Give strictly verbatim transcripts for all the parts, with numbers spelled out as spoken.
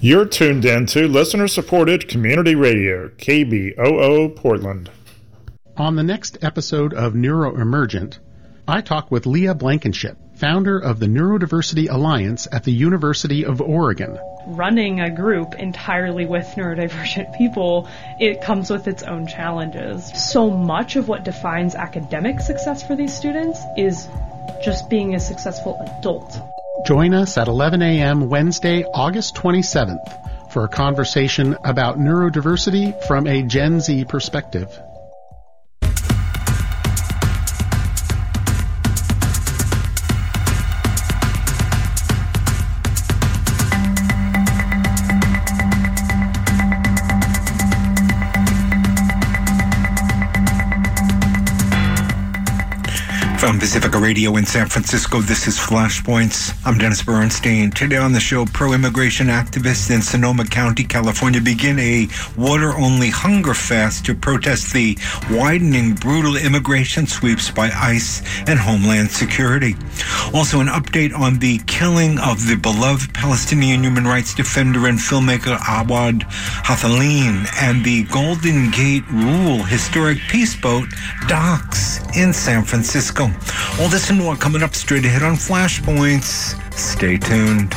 You're tuned in to listener-supported community radio, K B O O Portland. On the next episode of Neuroemergent, I talk with Leah Blankenship, founder of the Neurodiversity Alliance at the University of Oregon. Running a group entirely with neurodivergent people, it comes with its own challenges. So much of what defines academic success for these students is just being a successful adult. Join us at eleven a.m. Wednesday, August twenty-seventh for a conversation about neurodiversity from a Gen Z perspective. From Pacifica Radio in San Francisco, this is Flashpoints. I'm Dennis Bernstein. Today on the show, pro-immigration activists in Sonoma County, California begin a water-only hunger fast to protest the widening brutal immigration sweeps by ICE and Homeland Security. Also, an update on the killing of the beloved Palestinian human rights defender and filmmaker Awad Hathaleen and the Golden Gate Rule historic peace boat docks in San Francisco. All this and more coming up straight ahead on Flashpoints. Stay tuned.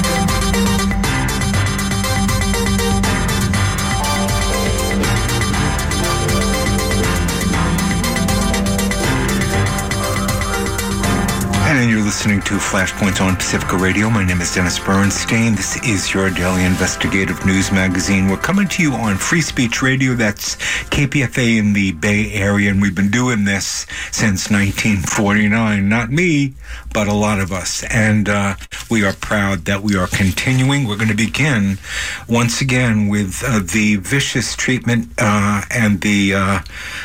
And you're listening to Flashpoints on Pacifica Radio. My name is Dennis Bernstein. This is your daily investigative news magazine. We're coming to you on Free Speech Radio. That's K P F A in the Bay Area, and we've been doing this since nineteen forty-nine. Not me, but a lot of us. And uh, we are proud that we are continuing. We're going to begin once again with uh, the vicious treatment uh, and the uh,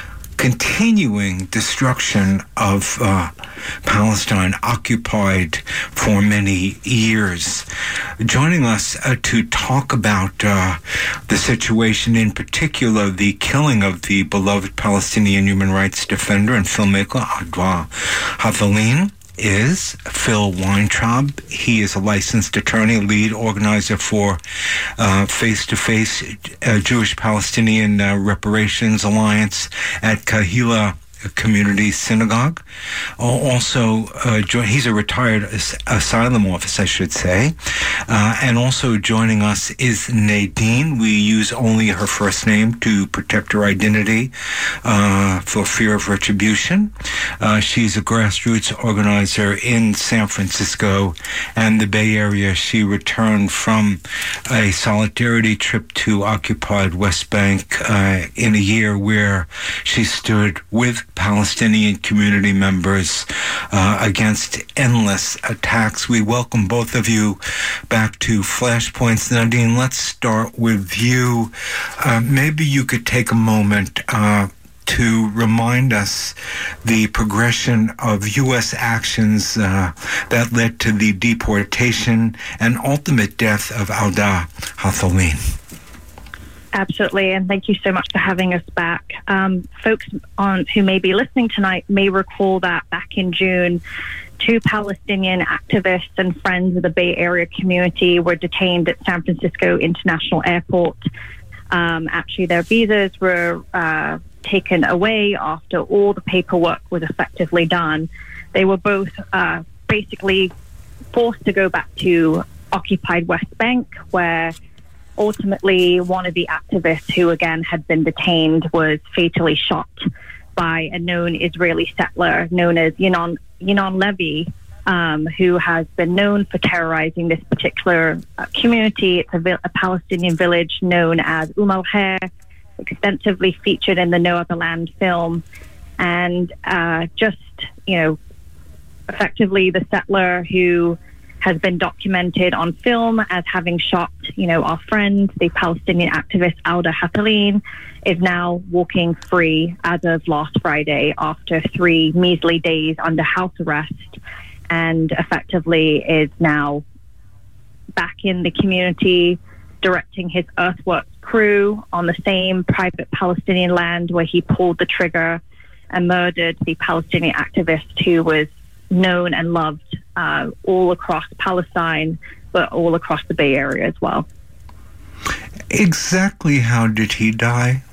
continuing destruction of uh, Palestine, occupied for many years. Joining us uh, to talk about uh, the situation, in particular the killing of the beloved Palestinian human rights defender and filmmaker Awad Hathaleen, is Phil Weintraub. He is a licensed attorney, lead organizer for uh, Face-to-Face uh, Jewish-Palestinian uh, Reparations Alliance at Kahila Community Synagogue. Also, uh, join, he's a retired as- asylum officer, I should say. Uh, and also joining us is Nadine. We use only her first name to protect her identity uh, for fear of retribution. Uh, she's a grassroots organizer in San Francisco and the Bay Area. She returned from a solidarity trip to occupied West Bank uh, in a year where she stood with Palestinian community members uh, against endless attacks. We welcome both of you back to Flashpoints. Nadine, let's start with you. Uh, maybe you could take a moment uh, to remind us the progression of U S actions uh, that led to the deportation and ultimate death of Awad Hathaleen. Absolutely, and thank you so much for having us back. Um, folks on who may be listening tonight may recall that back in June, two Palestinian activists and friends of the Bay Area community were detained at San Francisco International Airport. Um, actually, their visas were uh, taken away after all the paperwork was effectively done. They were both uh, basically forced to go back to occupied West Bank, where ultimately one of the activists who again had been detained was fatally shot by a known Israeli settler known as Yinon, Yinon Levy, um, who has been known for terrorizing this particular uh, community. It's a, vi- a Palestinian village known as Umm al-Khair, extensively featured in the No Other Land film. And uh, just, you know, effectively the settler who has been documented on film as having shot, you know, our friend, the Palestinian activist Awad Hathaleen, is now walking free as of last Friday after three measly days under house arrest, and effectively is now back in the community, directing his earthworks crew on the same private Palestinian land where he pulled the trigger and murdered the Palestinian activist who was known and loved uh, all across Palestine, but all across the Bay Area as well. Exactly how did he die?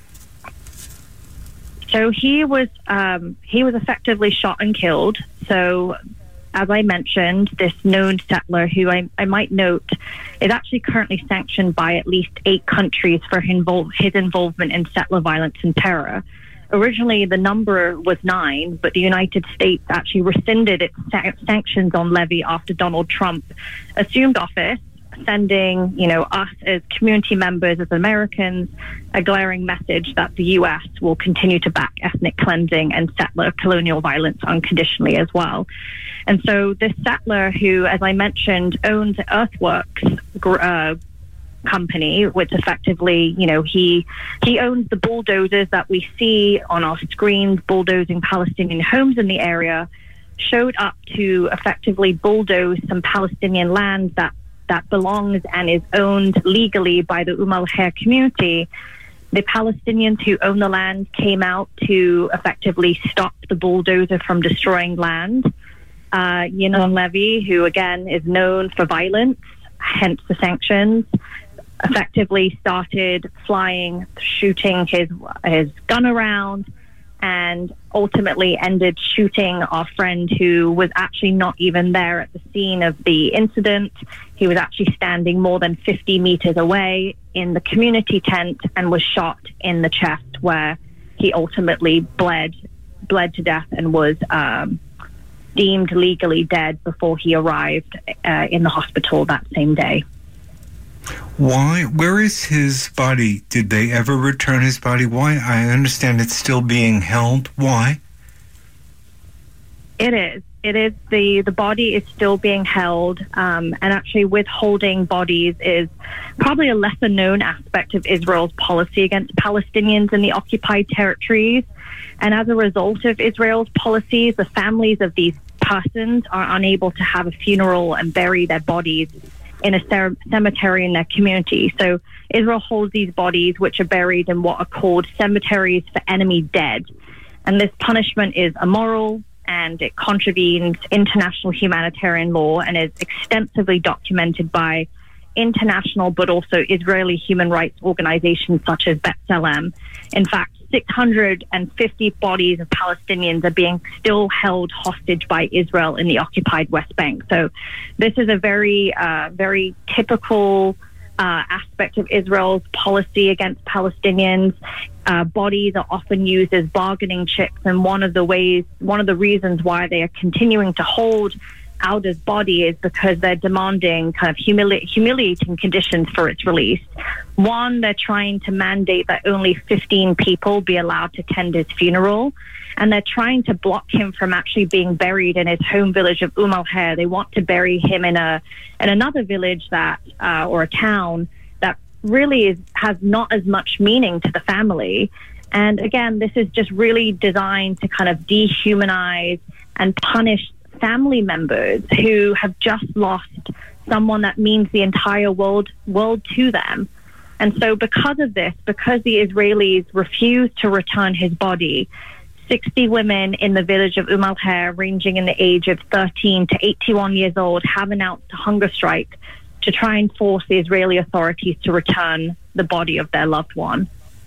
So he was um, he was effectively shot and killed. So, as I mentioned, this known settler, who I, I might note, is actually currently sanctioned by at least eight countries for his, invol- his involvement in settler violence and terror. Originally, the number was nine, but the United States actually rescinded its sa- sanctions on Levy after Donald Trump assumed office, sending, you know, us as community members, as Americans, a glaring message that the U S will continue to back ethnic cleansing and settler colonial violence unconditionally as well. And so this settler, who, as I mentioned, owns Earthworks uh, company, which effectively, you know, he he owns the bulldozers that we see on our screens, bulldozing Palestinian homes in the area, showed up to effectively bulldoze some Palestinian land that that belongs and is owned legally by the Umm al-Khair community. The Palestinians who own the land came out to effectively stop the bulldozer from destroying land. Uh, Yinon Levy, who again is known for violence, hence the sanctions, effectively started flying, shooting his his gun around, and ultimately ended shooting our friend, who was actually not even there at the scene of the incident. He was actually standing more than fifty meters away in the community tent and was shot in the chest, where he ultimately bled bled to death and was um, deemed legally dead before he arrived uh, in the hospital that same day. Why? Where is his body? Did they ever return his body? Why? I understand it's still being held. Why? It is. It is. The, the body is still being held, um, and actually withholding bodies is probably a lesser known aspect of Israel's policy against Palestinians in the occupied territories. And as a result of Israel's policies, the families of these persons are unable to have a funeral and bury their bodies in a cer- cemetery in their community. So Israel holds these bodies, which are buried in what are called cemeteries for enemy dead. And this punishment is immoral, and it contravenes international humanitarian law and is extensively documented by international but also Israeli human rights organizations such as B'Tselem. In fact, six hundred fifty bodies of Palestinians are being still held hostage by Israel in the occupied West Bank. So this is a very, uh, very typical uh, aspect of Israel's policy against Palestinians. Uh, bodies are often used as bargaining chips, and one of the ways, one of the reasons why they are continuing to hold Auda's body is because they're demanding kind of humili- humiliating conditions for its release. One, they're trying to mandate that only fifteen people be allowed to attend his funeral, and they're trying to block him from actually being buried in his home village of Umm al-Khair. They want to bury him in a in another village that uh, or a town that really is, has not as much meaning to the family. And again, this is just really designed to kind of dehumanize and punish family members who have just lost someone that means the entire world world to them. And so because of this, because the Israelis refused to return his body, sixty women in the village of Umm al-Khair, ranging in the age of thirteen to eighty-one years old, have announced a hunger strike to try and force the Israeli authorities to return the body of their loved one.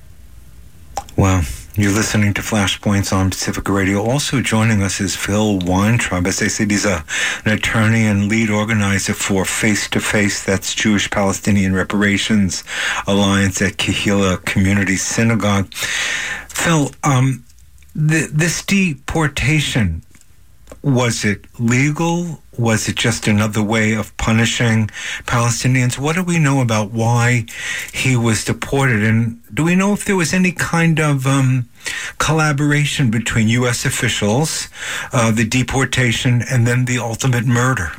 Wow. You're listening to Flashpoints on Pacifica Radio. Also joining us is Phil Weintraub. As I said, he's a, an attorney and lead organizer for Face to Face, that's Jewish-Palestinian Reparations Alliance at Kehillah Community Synagogue. Phil, um, th- this deportation, was it legal? Was it just another way of punishing Palestinians? What do we know about why he was deported? And do we know if there was any kind of um, collaboration between U S officials, uh, the deportation, and then the ultimate murder?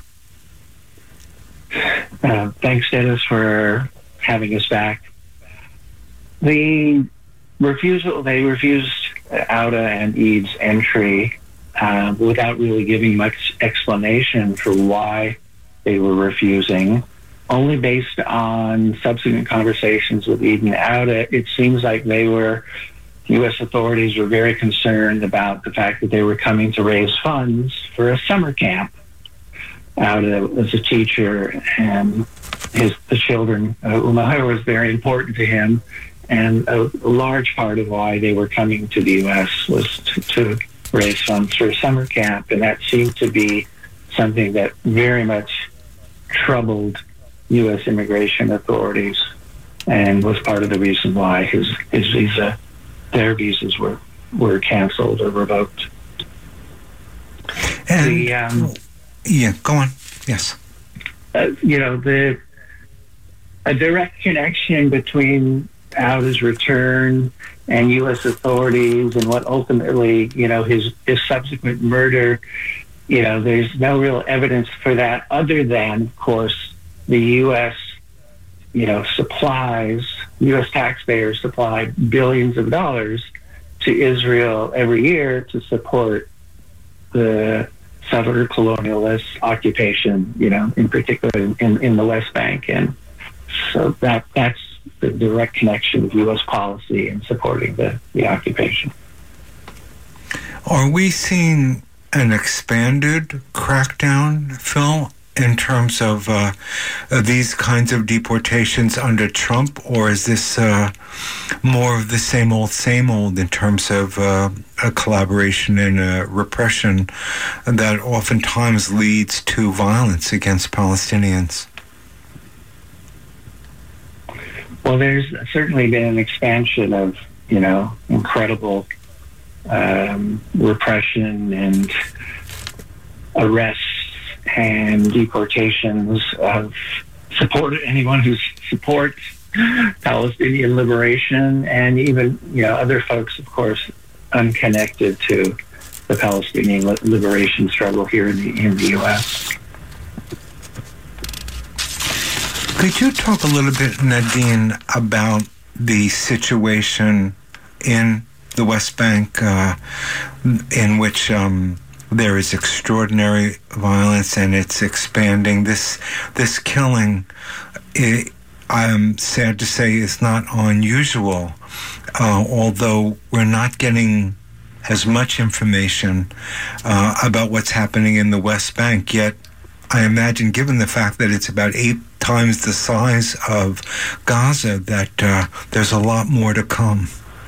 Uh, thanks, Dennis, for having us back. The refusal, they refused Auda and Eid's entry Uh, without really giving much explanation for why they were refusing. Only based on subsequent conversations with Eid and Auda, it seems like they were, U S authorities were very concerned about the fact that they were coming to raise funds for a summer camp. Auda was a teacher, and his the children. Uh, Umm al-Khayr was very important to him, and a, a large part of why they were coming to the U S was to, to raise funds for a summer camp, and that seemed to be something that very much troubled U S immigration authorities, and was part of the reason why his his visa, their visas were were canceled or revoked. And, the, um, yeah, go on. Yes. Uh, you know, the a direct connection between Auda's return and U S authorities and what ultimately, you know, his his subsequent murder. You know, there's no real evidence for that, other than, of course, the U S, you know, supplies, U S taxpayers supply billions of dollars to Israel every year to support the settler colonialist occupation, you know, in particular in, in the West Bank. And so that that's the direct connection of U S policy in supporting the, the occupation. Are we seeing an expanded crackdown, Phil, in terms of uh, uh, these kinds of deportations under Trump, or is this uh, more of the same old, same old in terms of uh, a collaboration and a repression that oftentimes leads to violence against Palestinians? Well, there's certainly been an expansion of, you know, incredible um, repression and arrests and deportations of support anyone who supports Palestinian liberation, and even, you know, other folks, of course, unconnected to the Palestinian liberation struggle here in the in the U S. Could you talk a little bit, Nadine, about the situation in the West Bank, uh, in which um, there is extraordinary violence and it's expanding? This this killing, it, I'm sad to say, is not unusual, uh, although we're not getting as much information uh, about what's happening in the West Bank. Yet, I imagine, given the fact that it's about eight times the size of Gaza, that uh, there's a lot more to come.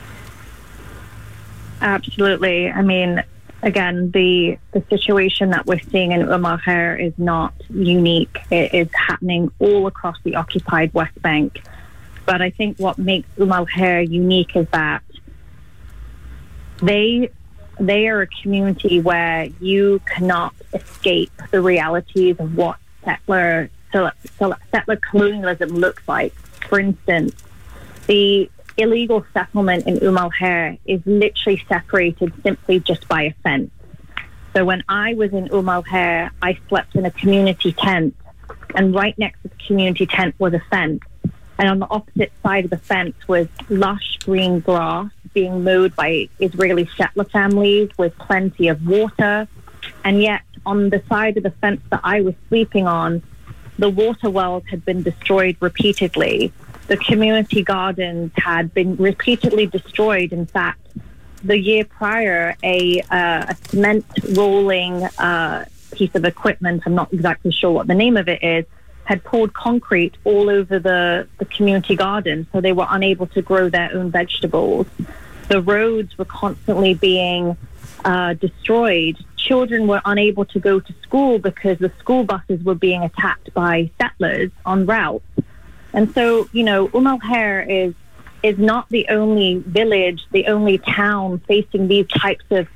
Absolutely. I mean, again, the the situation that we're seeing in Umm al-Khayr is not unique. It is happening all across the occupied West Bank. But I think what makes Umm al-Khayr unique is that they they are a community where you cannot escape the realities of what settler settler colonialism looks like. For instance, the illegal settlement in Umm al-Khayr is literally separated simply just by a fence. So when I was in Umm al-Khayr, I slept in a community tent, and right next to the community tent was a fence. And on the opposite side of the fence was lush green grass being mowed by Israeli settler families with plenty of water. And yet on the side of the fence that I was sleeping on, the water wells had been destroyed repeatedly. The community gardens had been repeatedly destroyed. In fact, the year prior, a, uh, a cement rolling uh, piece of equipment, I'm not exactly sure what the name of it is, had poured concrete all over the, the community garden, so they were unable to grow their own vegetables. The roads were constantly being uh, destroyed. Children were unable to go to school because the school buses were being attacked by settlers on route. And so, you know, Umm al-Khayr is is not the only village, the only town facing these types of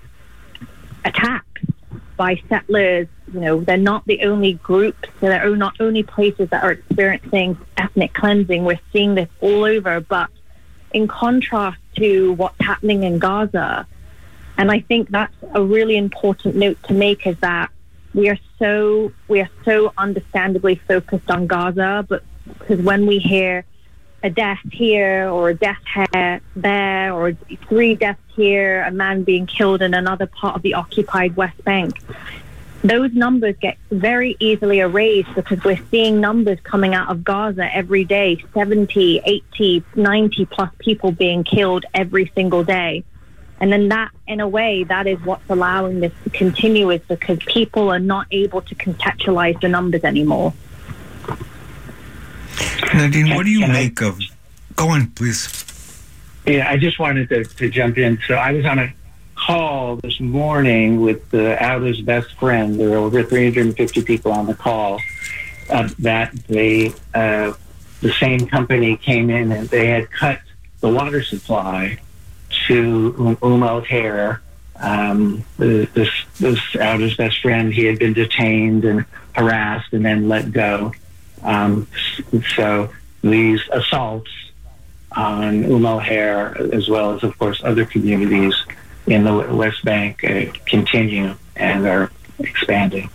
attacks by settlers. You know, they're not the only groups, they're not only places that are experiencing ethnic cleansing. We're seeing this all over, but in contrast to what's happening in Gaza, and I think that's a really important note to make, is that we are so we are so understandably focused on Gaza, but because when we hear a death here or a death here, there, or three deaths here, a man being killed in another part of the occupied West Bank, those numbers get very easily erased because we're seeing numbers coming out of Gaza every day, seventy, eighty, ninety plus people being killed every single day. And then that, in a way, that is what's allowing this to continue, is because people are not able to contextualize the numbers anymore. Nadine, what do you Can I- make of... Go on, please. Yeah, I just wanted to, to jump in. So I was on a call this morning with the Outer's best friend. There were over three hundred fifty people on the call. Uh, that they, uh, the same company came in and they had cut the water supply to Umm al-Khair. Um, this this Outer's best friend, he had been detained and harassed and then let go. Um, so these assaults on Umm al-Khair, as well as, of course, other communities in the West Bank, uh, continue and are expanding.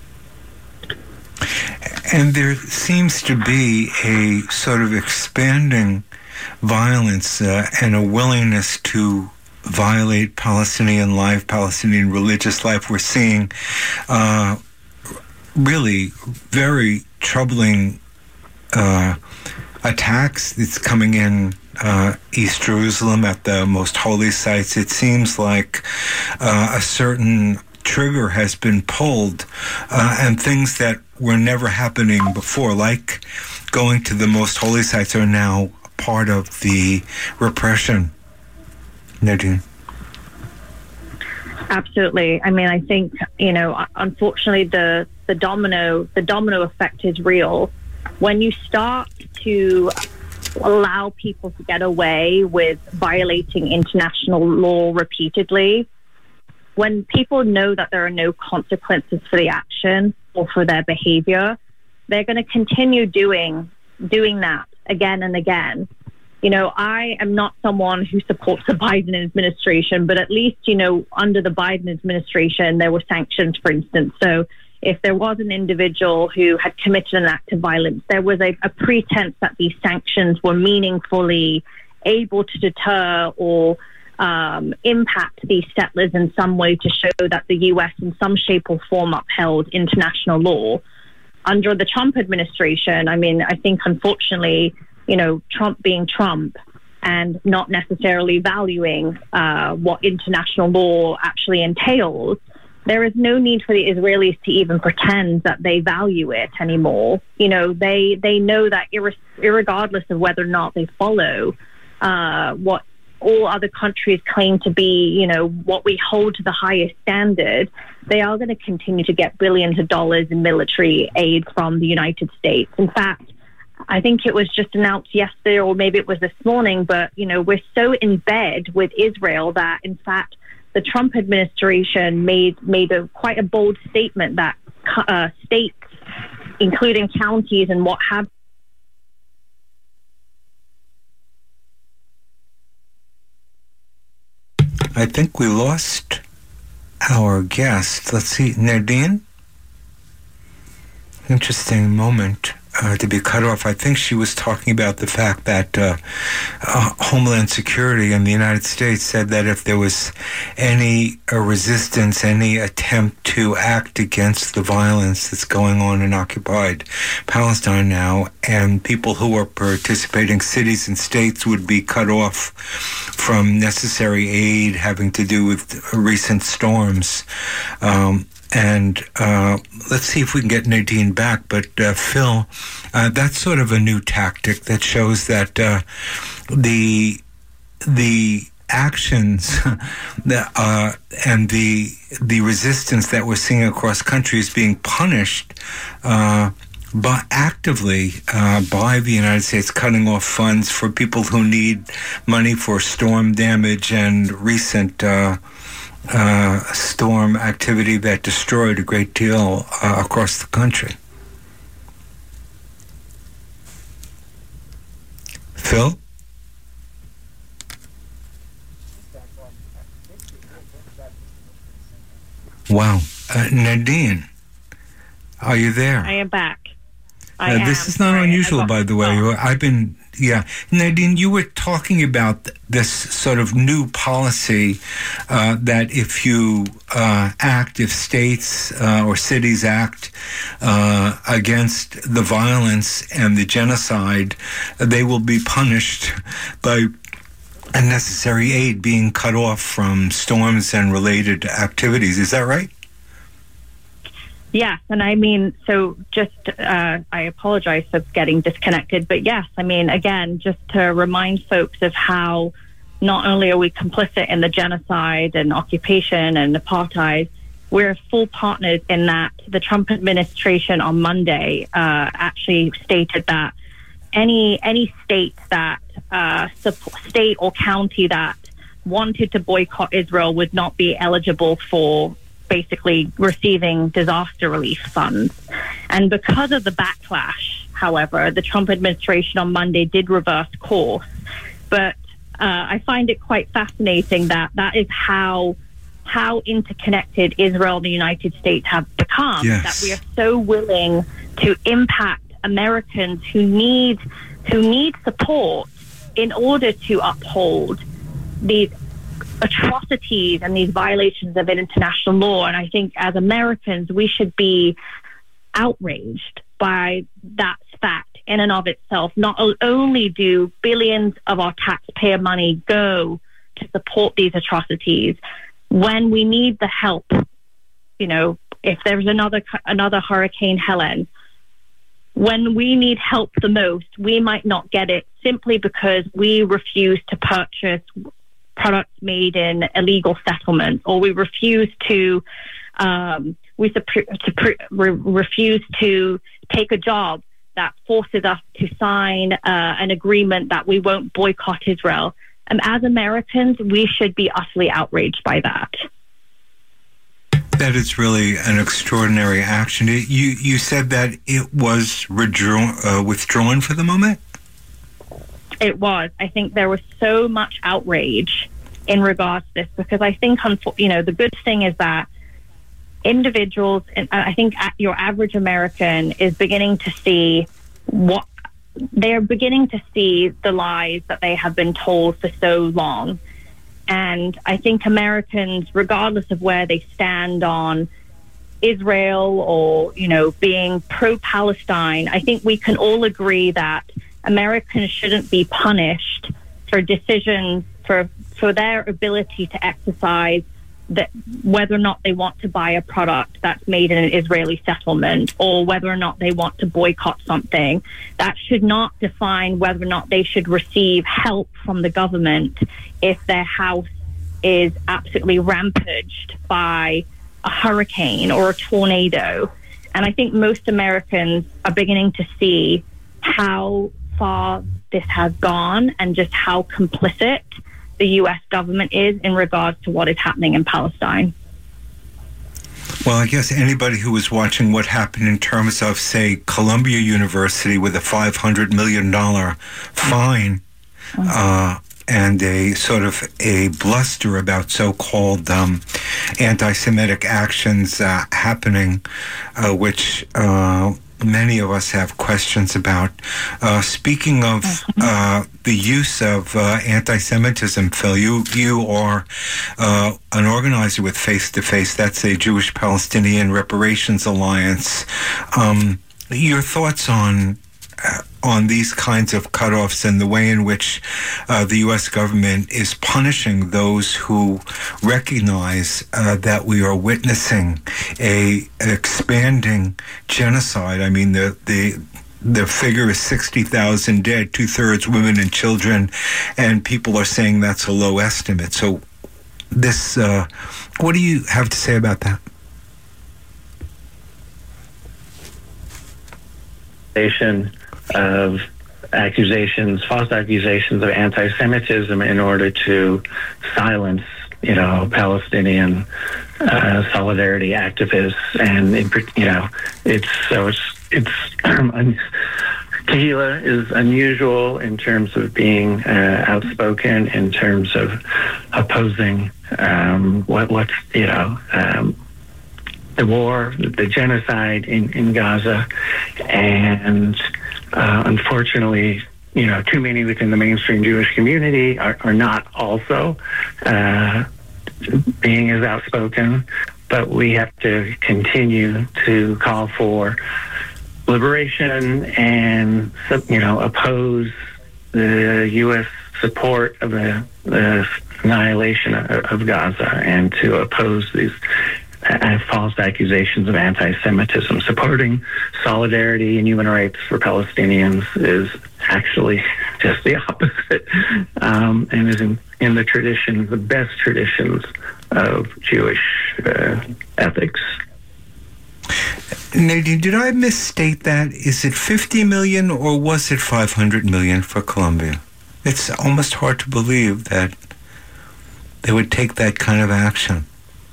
And there seems to be a sort of expanding violence uh, and a willingness to violate Palestinian life, Palestinian religious life. We're seeing uh, really very troubling uh, attacks that's coming in uh, East Jerusalem at the most holy sites. It seems like uh, a certain trigger has been pulled, uh, and things that were never happening before, like going to the most holy sites, are now part of the repression. Nadine? Absolutely. I mean, I think, you know, unfortunately, the, the domino the domino effect is real. When you start to allow people to get away with violating international law repeatedly, when people know that there are no consequences for the action or for their behavior, they're going to continue doing doing that again and again. You know, I am not someone who supports the Biden administration, but at least, you know, under the Biden administration, there were sanctions, for instance. So if there was an individual who had committed an act of violence, there was a, a pretense that these sanctions were meaningfully able to deter or um, impact these settlers in some way to show that the U S in some shape or form upheld international law. Under the Trump administration, I mean, I think unfortunately, you know, Trump being Trump and not necessarily valuing uh, what international law actually entails, there is no need for the Israelis to even pretend that they value it anymore. You know, they they know that ir- irregardless of whether or not they follow uh, what all other countries claim to be, you know, what we hold to the highest standard, they are going to continue to get billions of dollars in military aid from the United States. In fact, I think it was just announced yesterday, or maybe it was this morning, but, you know, we're so in bed with Israel that, in fact, the Trump administration made made a quite a bold statement that uh, states, including counties and what have. I think we lost our guest. Let's see, Nadine? Interesting moment uh, to be cut off. I think she was talking about the fact that uh, uh, Homeland Security in the United States said that if there was any uh, resistance, any attempt to act against the violence that's going on in occupied Palestine now, and people who are participating, cities and states, would be cut off from necessary aid having to do with recent storms. Um, And uh, let's see if we can get Nadine back. But uh, Phil, uh, that's sort of a new tactic that shows that uh, the the actions that, uh, and the the resistance that we're seeing across countries being punished uh, by actively uh, by the United States, cutting off funds for people who need money for storm damage and recent Uh, Uh, storm activity that destroyed a great deal uh, across the country. Phil? Wow. Uh, Nadine, are you there? I am back. I uh, am. This is not Sorry, unusual, got, by the way. oh. I've been, yeah. Nadine, you were talking about this sort of new policy uh, that if you uh, act, if states uh, or cities act uh, against the violence and the genocide, they will be punished by unnecessary aid being cut off from storms and related activities. Is that right? Yes, and I mean, so just, uh, I apologize for getting disconnected, but yes, I mean, again, just to remind folks of how not only are we complicit in the genocide and occupation and apartheid, we're full partners in that. The Trump administration on Monday uh, actually stated that any any state that, uh, state or county that wanted to boycott Israel would not be eligible for basically receiving disaster relief funds. And because of the backlash, however, the Trump administration on Monday did reverse course. But uh, I find it quite fascinating that that is how how interconnected Israel and the United States have become, yes. that we are so willing to impact Americans who need who need support in order to uphold these atrocities and these violations of international law. And I think as Americans, we should be outraged by that fact in and of itself. Not only do billions of our taxpayer money go to support these atrocities, when we need the help, you know, if there's another another Hurricane Helen, when we need help the most, we might not get it simply because we refuse to purchase products made in illegal settlements, or we refuse to um, we supp- to pre- re- refuse to take a job that forces us to sign uh, an agreement that we won't boycott Israel. And as Americans, we should be utterly outraged by that. That is really an extraordinary action. It, you you said that it was withdrawn, uh, withdrawn for the moment? It was. I think there was so much outrage in regards to this because I think, you know, the good thing is that individuals, and I think your average American is beginning to see what they're beginning to see the lies that they have been told for so long. And I think Americans, regardless of where they stand on Israel or, you know, being pro-Palestine, I think we can all agree that Americans shouldn't be punished for decisions, for for their ability to exercise that whether or not they want to buy a product that's made in an Israeli settlement or whether or not they want to boycott something. That should not define whether or not they should receive help from the government if their house is absolutely rampaged by a hurricane or a tornado. And I think most Americans are beginning to see how far this has gone and just how complicit the U S government is in regards to what is happening in Palestine. Well, I guess anybody who was watching what happened in terms of, say, Columbia University with a five hundred million dollars fine uh, and a sort of a bluster about so-called um, anti-Semitic actions uh, happening, uh, which uh, many of us have questions about. Uh, speaking of uh, the use of uh, anti-Semitism, Phil, you you are uh, an organizer with Face to Face. That's a Jewish-Palestinian Reparations Alliance. Um, your thoughts on uh, on these kinds of cutoffs and the way in which uh, the U S government is punishing those who recognize uh, that we are witnessing a an expanding genocide. I mean, the the the figure is sixty thousand dead, two-thirds women and children, and people are saying that's a low estimate. So this, uh, what do you have to say about that? Of accusations, false accusations of anti-Semitism in order to silence, you know, Palestinian uh, solidarity activists, and you know, it's so it's it's um, Kehila is unusual in terms of being uh, outspoken, in terms of opposing um, what what's you know. Um, the war, the genocide in, in Gaza, and uh, unfortunately, you know, too many within the mainstream Jewish community are, are not also uh, being as outspoken, but we have to continue to call for liberation and, you know, oppose the U S support of the, the annihilation of, of Gaza, and to oppose these uh, false accusations of anti-Semitism. Supporting solidarity and human rights for Palestinians is actually just the opposite, um, and is in, in the tradition, the best traditions of Jewish uh, ethics. Nadine, did I misstate that? Is it fifty million or was it five hundred million for Colombia? It's almost hard to believe that they would take that kind of action.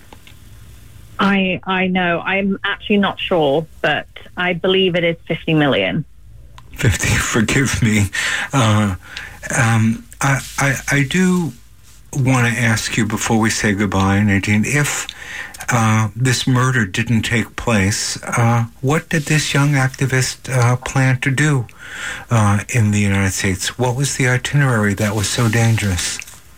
I I know. I'm actually not sure, but I believe it is fifty million. fifty, forgive me. Uh, um, I, I, I do want to ask you before we say goodbye, Nadine, if uh, this murder didn't take place, uh, what did this young activist uh, plan to do uh, in the United States? What was the itinerary that was so dangerous?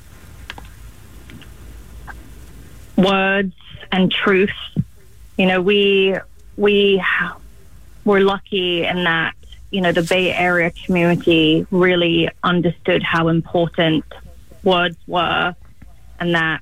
Words and truth. You know, we we were lucky in that, you know, the Bay Area community really understood how important words were, and that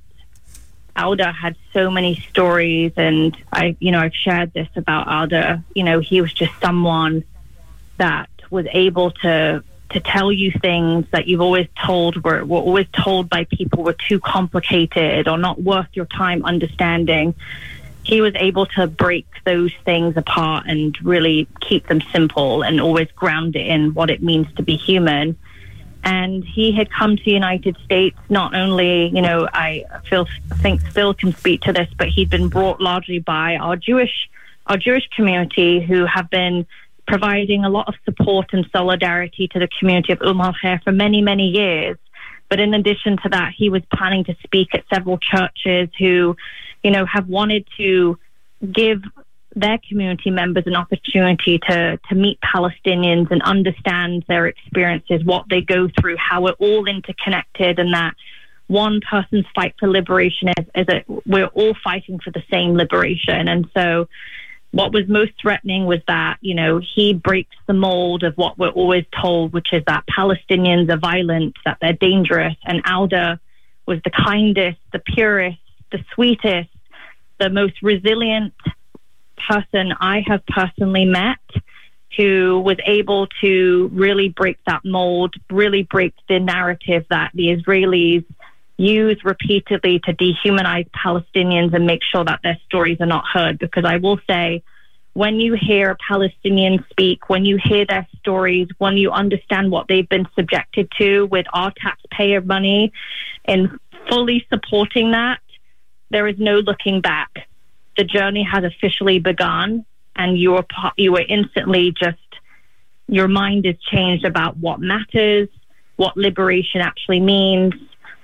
Alda had so many stories. And I, you know, I've shared this about Alda. You know, he was just someone that was able to to tell you things that you've always told were, were always told by people were too complicated or not worth your time understanding. He was able to break those things apart and really keep them simple and always ground it in what it means to be human. And he had come to the United States, not only, you know, I feel, think Phil can speak to this, but he'd been brought largely by our Jewish, our Jewish community, who have been providing a lot of support and solidarity to the community of Umm al-Khair for many, many years. But in addition to that, he was planning to speak at several churches who, you know, have wanted to give their community members an opportunity to, to meet Palestinians and understand their experiences, what they go through, how we're all interconnected, and that one person's fight for liberation is, is that we're all fighting for the same liberation. And so what was most threatening was that, you know, he breaks the mold of what we're always told, which is that Palestinians are violent, that they're dangerous. And Alda was the kindest, the purest, the sweetest, the most resilient person I have personally met, who was able to really break that mold, really break the narrative that the Israelis use repeatedly to dehumanize Palestinians and make sure that their stories are not heard. Because I will say, when you hear Palestinians speak, when you hear their stories, when you understand what they've been subjected to with our taxpayer money and fully supporting that, there is no looking back. The journey has officially begun, and you are you are instantly just, your mind is changed about what matters, what liberation actually means.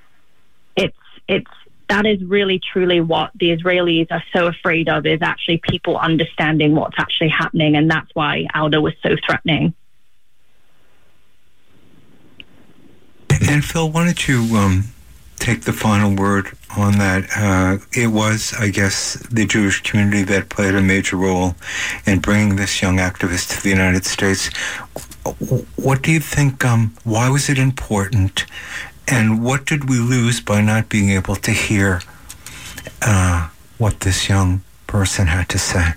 It's it's that is really truly what the Israelis are so afraid of, is actually people understanding what's actually happening, and that's why Alda was so threatening. And Phil, why don't you um, take the final word on that? Uh, it was, I guess, the Jewish community that played a major role in bringing this young activist to the United States. What do you think, um, why was it important? And what did we lose by not being able to hear uh, what this young person had to say?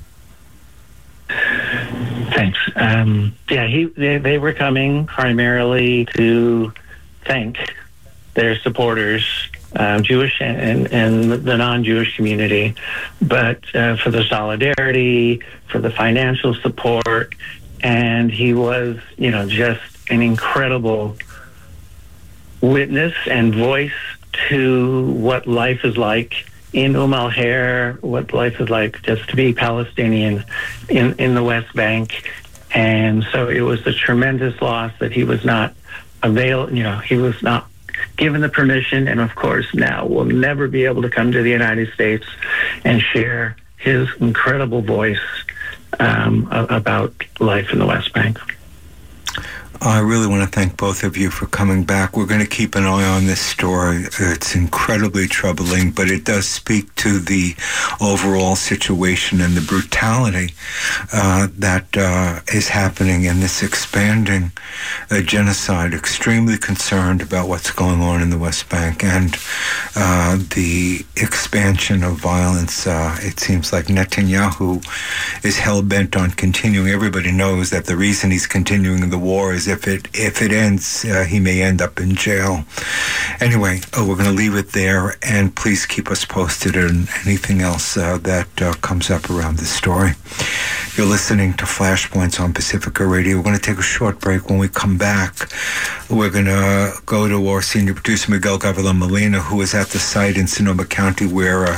Thanks. Um, yeah, he they, they were coming primarily to thank their supporters, uh, Jewish and, and the non-Jewish community, but uh, for the solidarity, for the financial support. And he was, you know, just an incredible witness and voice to what life is like in Umm al-Khair, what life is like just to be Palestinian in, in the West Bank. And so it was a tremendous loss that he was not avail, you know, he was not given the permission, and of course now will never be able to come to the United States and share his incredible voice um, about life in the West Bank. I really want to thank both of you for coming back. We're going to keep an eye on this story. It's incredibly troubling, but it does speak to the overall situation and the brutality uh, that uh, is happening in this expanding uh, genocide. Extremely concerned about what's going on in the West Bank and uh, the expansion of violence. Uh, it seems like Netanyahu is hell-bent on continuing. Everybody knows that the reason he's continuing the war is if it if it ends, uh, he may end up in jail. Anyway, uh, we're going to leave it there, and please keep us posted on anything else uh, that uh, comes up around this story. You're listening to Flashpoints on Pacifica Radio. We're going to take a short break. When we come back, we're going to go to our senior producer, Miguel Gavilan Molina, who is at the site in Sonoma County where uh,